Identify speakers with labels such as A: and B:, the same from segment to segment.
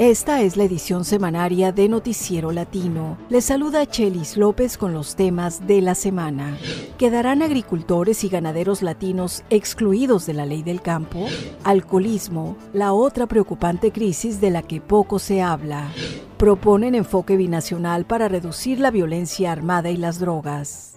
A: Esta es la edición semanaria de Noticiero Latino. Les saluda Chelis López con los temas de la semana. ¿Quedarán agricultores y ganaderos latinos excluidos de la ley del campo? Alcoholismo, la otra preocupante crisis de la que poco se habla. Proponen enfoque binacional para reducir la violencia armada y las drogas.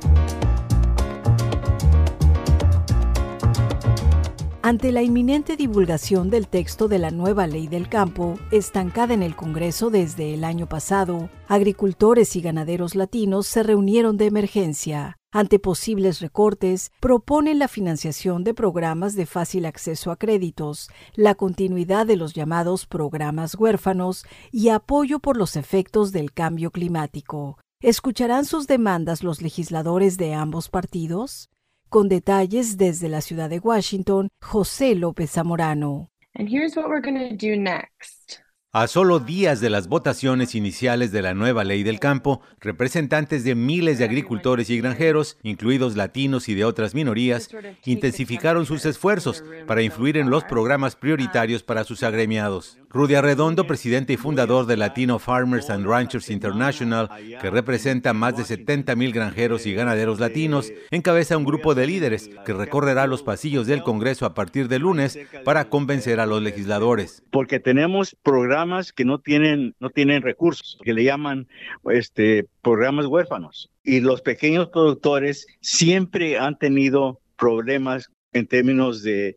A: Ante la inminente divulgación del texto de la nueva ley del campo, estancada en el Congreso desde el año pasado, agricultores y ganaderos latinos se reunieron de emergencia. Ante posibles recortes, proponen la financiación de programas de fácil acceso a créditos, la continuidad de los llamados programas huérfanos y apoyo por los efectos del cambio climático. ¿Escucharán sus demandas los legisladores de ambos partidos? Con detalles desde la ciudad de Washington, José López Zamorano.
B: And here's what we're going to do next.
C: A solo días de las votaciones iniciales de la nueva ley del campo, representantes de miles de agricultores y granjeros, incluidos latinos y de otras minorías, intensificaron sus esfuerzos para influir en los programas prioritarios para sus agremiados. Rudy Arredondo, presidente y fundador de Latino Farmers and Ranchers International, que representa más de 70,000 granjeros y ganaderos latinos, encabeza un grupo de líderes que recorrerá los pasillos del Congreso a partir de lunes para convencer a los legisladores.
D: Porque tenemos programas que no tienen recursos, que le llaman programas huérfanos. Y los pequeños productores siempre han tenido problemas en términos de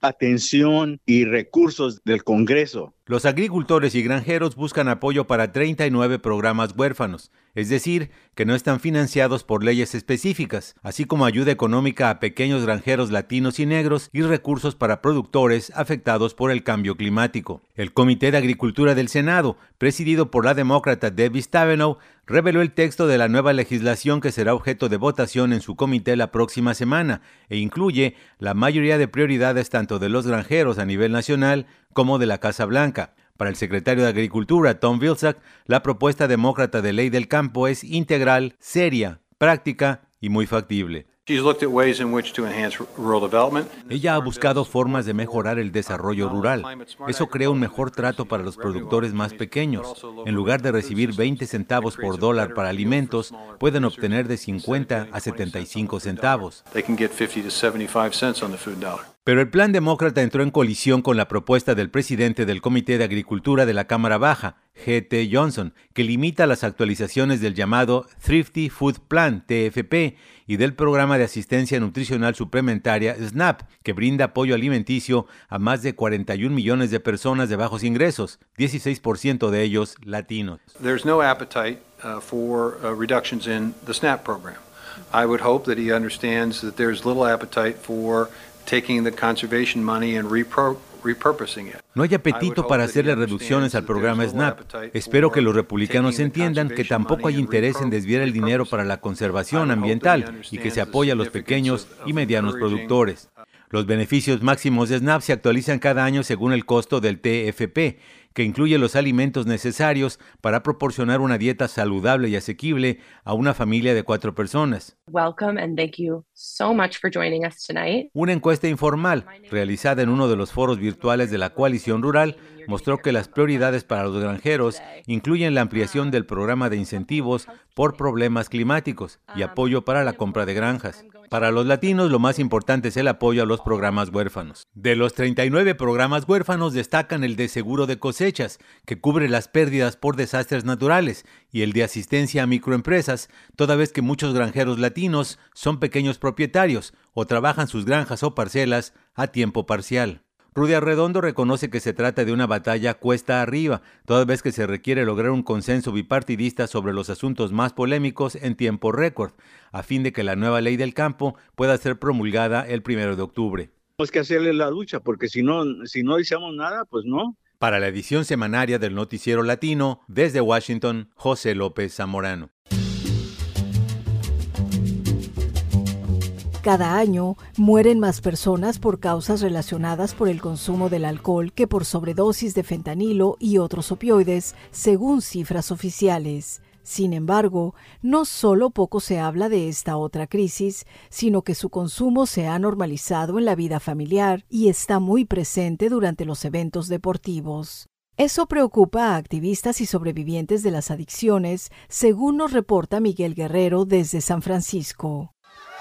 D: atención y recursos del Congreso.
C: Los agricultores y granjeros buscan apoyo para 39 programas huérfanos, es decir, que no están financiados por leyes específicas, así como ayuda económica a pequeños granjeros latinos y negros y recursos para productores afectados por el cambio climático. El Comité de Agricultura del Senado, presidido por la demócrata Debbie Stabenow, reveló el texto de la nueva legislación que será objeto de votación en su comité la próxima semana e incluye la mayoría de prioridades tanto de los granjeros a nivel nacional como de la Casa Blanca. Para el secretario de Agricultura, Tom Vilsack, la propuesta demócrata de ley del campo es integral, seria, práctica y muy factible. Ella ha buscado formas de mejorar el desarrollo rural. Eso crea un mejor trato para los productores más pequeños. En lugar de recibir 20 centavos por dólar para alimentos, pueden obtener de 50 a 75 centavos. Pero el plan demócrata entró en colisión con la propuesta del presidente del Comité de Agricultura de la Cámara Baja, G.T. Johnson, que limita las actualizaciones del llamado Thrifty Food Plan, TFP, y del Programa de Asistencia Nutricional Suplementaria, SNAP, que brinda apoyo alimenticio a más de 41 millones de personas de bajos ingresos, 16% de ellos latinos.
E: There's no appetite for reductions in the SNAP program. I would hope that he understands that there's little appetite for taking the conservation money and repurposing it.
C: No hay apetito para hacerle reducciones al programa SNAP. Espero que los republicanos entiendan que tampoco hay interés en desviar el dinero para la conservación ambiental y que se apoya a los pequeños y medianos productores. Los beneficios máximos de SNAP se actualizan cada año según el costo del TFP, que incluye los alimentos necesarios para proporcionar una dieta saludable y asequible a una familia de 4 personas.
B: Welcome and thank you so much for joining us tonight.
C: Una encuesta informal realizada en uno de los foros virtuales de la Coalición Rural mostró que las prioridades para los granjeros incluyen la ampliación del programa de incentivos por problemas climáticos y apoyo para la compra de granjas. Para los latinos, lo más importante es el apoyo a los programas huérfanos. De los 39 programas huérfanos destacan el de seguro de cosechas, que cubre las pérdidas por desastres naturales, y el de asistencia a microempresas, toda vez que muchos granjeros latinos son pequeños propietarios o trabajan sus granjas o parcelas a tiempo parcial. Rudy Arredondo reconoce que se trata de una batalla cuesta arriba, toda vez que se requiere lograr un consenso bipartidista sobre los asuntos más polémicos en tiempo récord, a fin de que la nueva ley del campo pueda ser promulgada el 1 de octubre.
D: Tenemos que hacerle la lucha, porque si no hicimos nada, pues no.
C: Para la edición semanaria del Noticiero Latino, desde Washington, José López Zamorano.
A: Cada año mueren más personas por causas relacionadas por el consumo del alcohol que por sobredosis de fentanilo y otros opioides, según cifras oficiales. Sin embargo, no solo poco se habla de esta otra crisis, sino que su consumo se ha normalizado en la vida familiar y está muy presente durante los eventos deportivos. Eso preocupa a activistas y sobrevivientes de las adicciones, según nos reporta Miguel Guerrero desde San Francisco.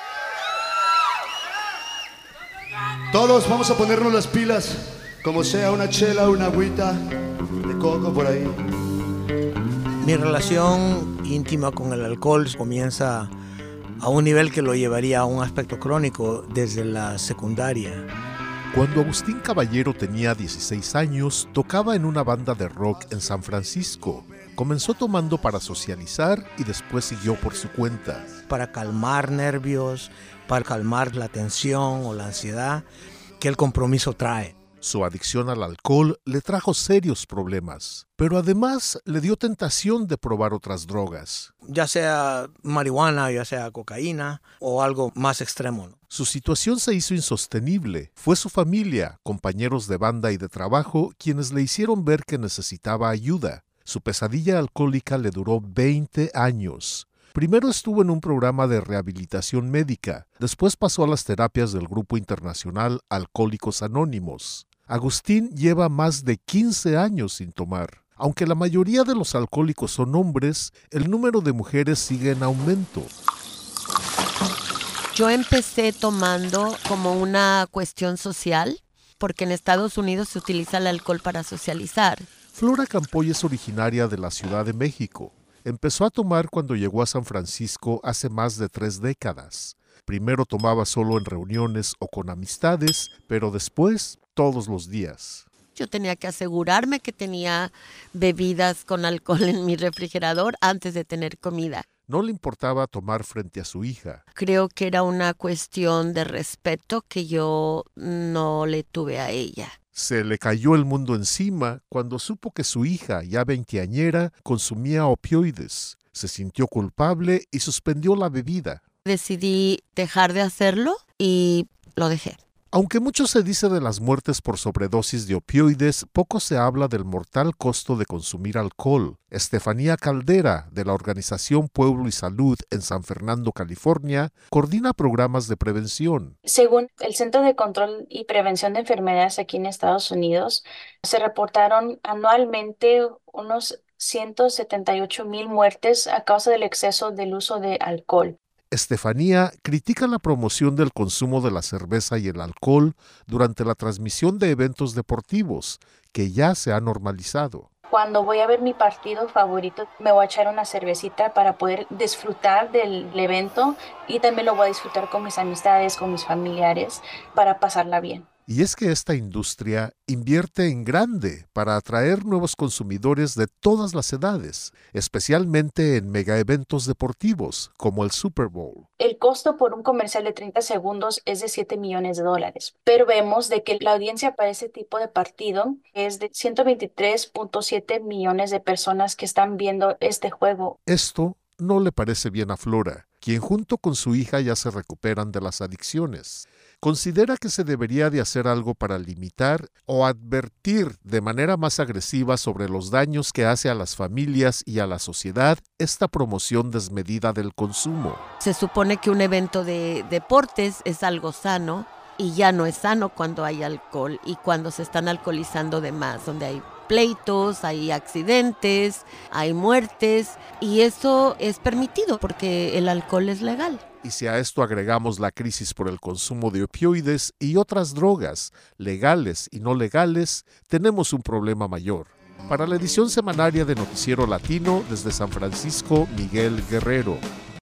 F: Todos vamos a ponernos las pilas, como sea una chela, una agüita de coco por ahí.
G: Mi relación íntima con el alcohol comienza a un nivel que lo llevaría a un aspecto crónico desde la secundaria.
H: Cuando Agustín Caballero tenía 16 años, tocaba en una banda de rock en San Francisco. Comenzó tomando para socializar y después siguió por su cuenta.
G: Para calmar nervios, para calmar la tensión o la ansiedad que el compromiso trae.
H: Su adicción al alcohol le trajo serios problemas, pero además le dio tentación de probar otras drogas.
G: Ya sea marihuana, ya sea cocaína o algo más extremo, ¿no?
H: Su situación se hizo insostenible. Fue su familia, compañeros de banda y de trabajo quienes le hicieron ver que necesitaba ayuda. Su pesadilla alcohólica le duró 20 años. Primero estuvo en un programa de rehabilitación médica, después pasó a las terapias del Grupo Internacional Alcohólicos Anónimos. Agustín lleva más de 15 años sin tomar. Aunque la mayoría de los alcohólicos son hombres, el número de mujeres sigue en aumento.
I: Yo empecé tomando como una cuestión social, porque en Estados Unidos se utiliza el alcohol para socializar.
H: Flora Campoy es originaria de la Ciudad de México. Empezó a tomar cuando llegó a San Francisco hace más de 3 décadas. Primero tomaba solo en reuniones o con amistades, pero después todos los días.
I: Yo tenía que asegurarme que tenía bebidas con alcohol en mi refrigerador antes de tener comida.
H: No le importaba tomar frente a su hija.
I: Creo que era una cuestión de respeto que yo no le tuve a ella.
H: Se le cayó el mundo encima cuando supo que su hija, ya veinteañera, consumía opioides. Se sintió culpable y suspendió la bebida.
I: Decidí dejar de hacerlo y lo dejé.
H: Aunque mucho se dice de las muertes por sobredosis de opioides, poco se habla del mortal costo de consumir alcohol. Estefanía Caldera, de la organización Pueblo y Salud en San Fernando, California, coordina programas de prevención.
J: Según el Centro de Control y Prevención de Enfermedades aquí en Estados Unidos, se reportaron anualmente unos 178,000 muertes a causa del exceso del uso de alcohol.
H: Estefanía critica la promoción del consumo de la cerveza y el alcohol durante la transmisión de eventos deportivos, que ya se ha normalizado.
J: Cuando voy a ver mi partido favorito, me voy a echar una cervecita para poder disfrutar del evento y también lo voy a disfrutar con mis amistades, con mis familiares, para pasarla bien.
H: Y es que esta industria invierte en grande para atraer nuevos consumidores de todas las edades, especialmente en megaeventos deportivos como el Super Bowl.
J: El costo por un comercial de 30 segundos es de $7 millones, pero vemos de que la audiencia para ese tipo de partido es de 123.7 millones de personas que están viendo este juego.
H: Esto no le parece bien a Flora, quien junto con su hija ya se recuperan de las adicciones. Considera que se debería de hacer algo para limitar o advertir de manera más agresiva sobre los daños que hace a las familias y a la sociedad esta promoción desmedida del consumo.
I: Se supone que un evento de deportes es algo sano y ya no es sano cuando hay alcohol y cuando se están alcoholizando de más, donde hay pleitos, hay accidentes, hay muertes y eso es permitido porque el alcohol es legal.
H: Y si a esto agregamos la crisis por el consumo de opioides y otras drogas, legales y no legales, tenemos un problema mayor. Para la edición semanaria de Noticiero Latino, desde San Francisco, Miguel Guerrero.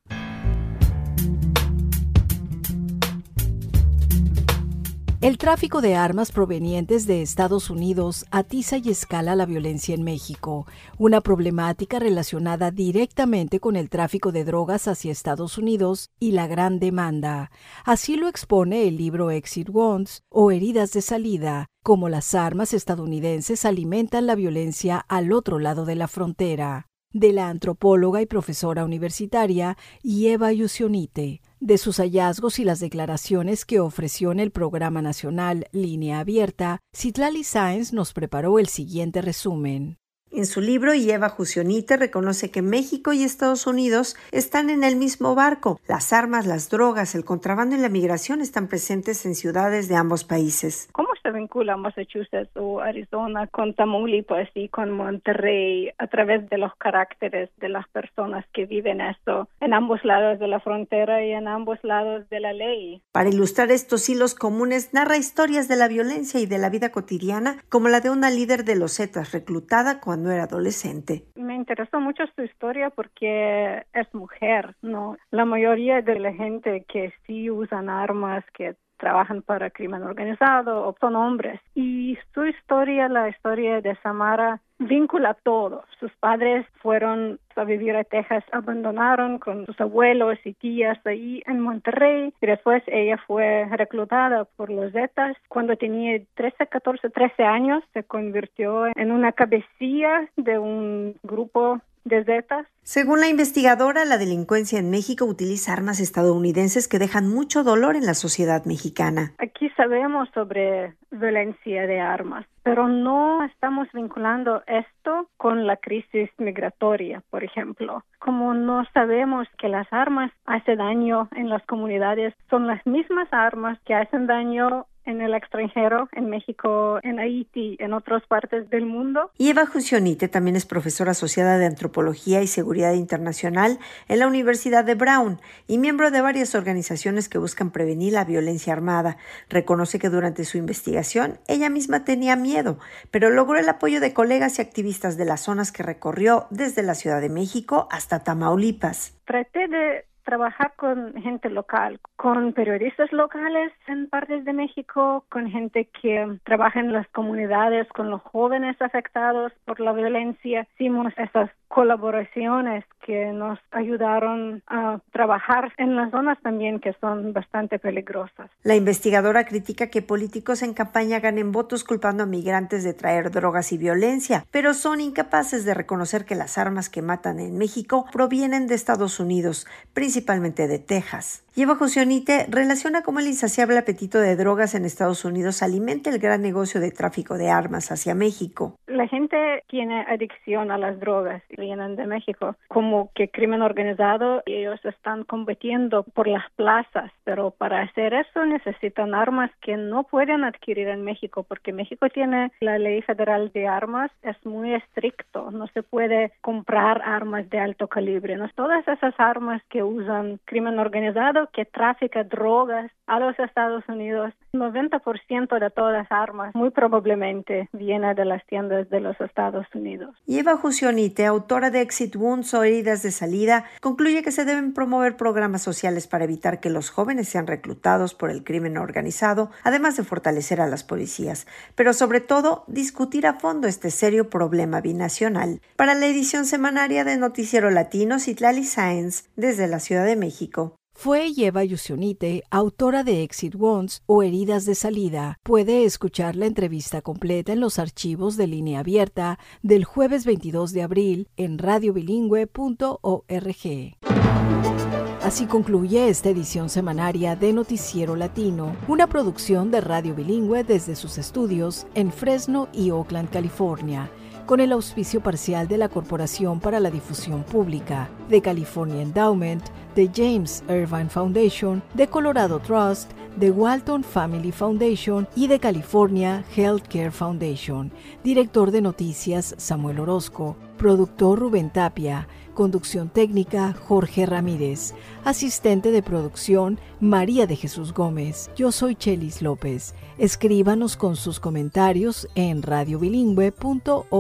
A: El tráfico de armas provenientes de Estados Unidos atiza y escala la violencia en México, una problemática relacionada directamente con el tráfico de drogas hacia Estados Unidos y la gran demanda. Así lo expone el libro Exit Wounds o Heridas de Salida, cómo las armas estadounidenses alimentan la violencia al otro lado de la frontera, de la antropóloga y profesora universitaria Eva Yusionite. De sus hallazgos y las declaraciones que ofreció en el programa nacional Línea Abierta, Citlali Sáenz nos preparó el siguiente resumen.
K: En su libro, Eva Yusionite reconoce que México y Estados Unidos están en el mismo barco. Las armas, las drogas, el contrabando y la migración están presentes en ciudades de ambos países.
L: ¿Cómo se vincula Massachusetts o Arizona con Tamaulipas y con Monterrey a través de los caracteres de las personas que viven esto en ambos lados de la frontera y en ambos lados de la ley.
K: Para ilustrar estos hilos comunes, narra historias de la violencia y de la vida cotidiana, como la de una líder de los Zetas reclutada cuando era adolescente.
L: Me interesó mucho su historia porque es mujer, ¿no? La mayoría de la gente que sí usan armas, que trabajan para crimen organizado, son hombres. Y su historia, la historia de Samara, vincula a todos. Sus padres fueron a vivir a Texas, abandonaron con sus abuelos y tías ahí en Monterrey, y después ella fue reclutada por los Zetas. Cuando tenía 13 años, se convirtió en una cabecilla de un grupo de Zetas.
K: Según la investigadora, la delincuencia en México utiliza armas estadounidenses que dejan mucho dolor en la sociedad mexicana.
L: Aquí sabemos sobre violencia de armas, pero no estamos vinculando esto con la crisis migratoria, por ejemplo. Como no sabemos que las armas hacen daño en las comunidades, son las mismas armas que hacen daño en el extranjero, en México, en Haití, en otras partes del mundo.
K: Eva Jusionite también es profesora asociada de Antropología y Seguridad Internacional en la Universidad de Brown y miembro de varias organizaciones que buscan prevenir la violencia armada. Reconoce que durante su investigación ella misma tenía miedo, pero logró el apoyo de colegas y activistas de las zonas que recorrió desde la Ciudad de México hasta Tamaulipas.
L: Traté de trabajar con gente local, con periodistas locales en partes de México, con gente que trabaja en las comunidades, con los jóvenes afectados por la violencia. Hicimos esas colaboraciones que nos ayudaron a trabajar en las zonas también que son bastante peligrosas.
K: La investigadora critica que políticos en campaña ganen votos culpando a migrantes de traer drogas y violencia, pero son incapaces de reconocer que las armas que matan en México provienen de Estados Unidos, principalmente de Texas. Eva Jusionite relaciona cómo el insaciable apetito de drogas en Estados Unidos alimenta el gran negocio de tráfico de armas hacia México.
L: La gente tiene adicción a las drogas y vienen de México. Como que crimen organizado, ellos están combatiendo por las plazas, pero para hacer eso necesitan armas que no pueden adquirir en México, porque México tiene la ley federal de armas, es muy estricto, no se puede comprar armas de alto calibre. No, todas esas armas que usan crimen organizado, que trafica drogas a los Estados Unidos, 90% de todas las armas muy probablemente viene de las tiendas de los Estados Unidos.
K: Y Eva Jusionite, autora de Exit Wounds o Heridas de Salida, concluye que se deben promover programas sociales para evitar que los jóvenes sean reclutados por el crimen organizado, además de fortalecer a las policías, pero sobre todo discutir a fondo este serio problema binacional. Para la edición semanaria de Noticiero Latino, Citlali Sáenz, desde la Ciudad de México.
A: Fue Eva Jusionite, autora de Exit Wounds o Heridas de Salida. Puede escuchar la entrevista completa en los archivos de Línea Abierta del jueves 22 de abril en radiobilingüe.org. Así concluye esta edición semanaria de Noticiero Latino, una producción de Radio Bilingüe desde sus estudios en Fresno y Oakland, California, con el auspicio parcial de la Corporación para la Difusión Pública, de California Endowment, de James Irvine Foundation, de Colorado Trust, de Walton Family Foundation y de California Healthcare Foundation. Director de noticias Samuel Orozco, productor Rubén Tapia, conducción técnica Jorge Ramírez, asistente de producción María de Jesús Gómez. Yo soy Chelis López. Escríbanos con sus comentarios en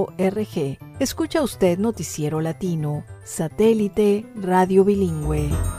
A: radiobilingüe.org. Escucha usted Noticiero Latino, satélite Radio Bilingüe.